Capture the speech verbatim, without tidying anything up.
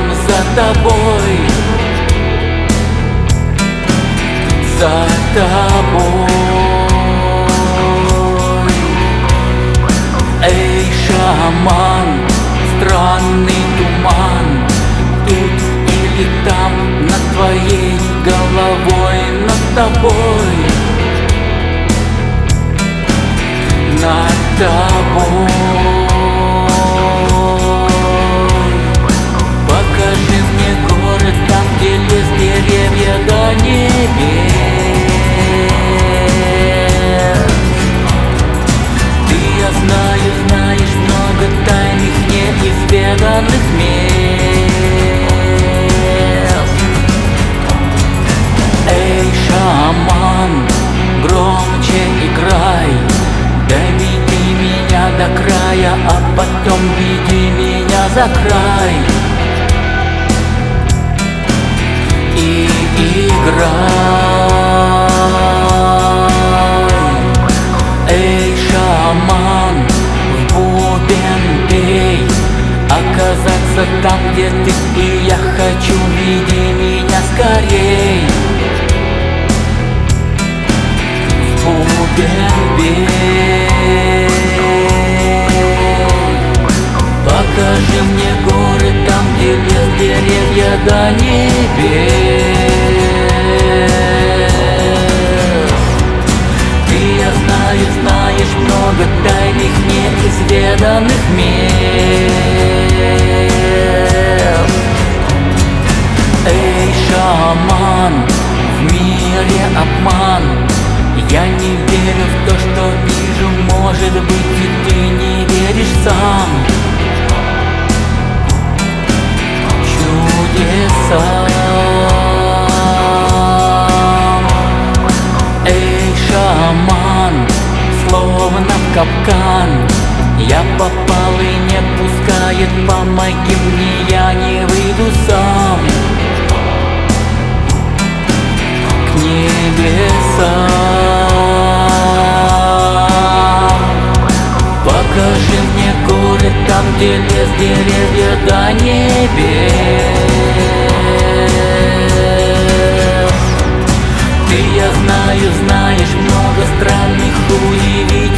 за тобой, за тобой. Эй, шаман, странный туман, тут или там, над твоей головой, над тобой, над тобой. Покажи мне город, там, где лес, деревья до небес. Ты, я знаю, знаешь много тайных, неизведанных мест. Эй, шаман, громче играй, доведи меня до края, а потом веди меня за край. И играй. Эй, шаман, в бубен бей, оказаться там, где ты, и я хочу, веди меня скорей. В бубен бей. Покажи мне горы, там, где лес, деревья до небес. Ты, я знаю, знаешь много тайных, неизведанных мест. Эй, шаман, в мире обман, я не верю в то, что вижу, может быть, и ты не веришь сам. Чудеса. Эй, шаман, словно в капкан, я попал и не пускает, помоги мне, я не выйду сам к небесам. Покажи мне горы, там, где лес, деревья до небес. Ты, я знаю, знаешь много странных, удивительных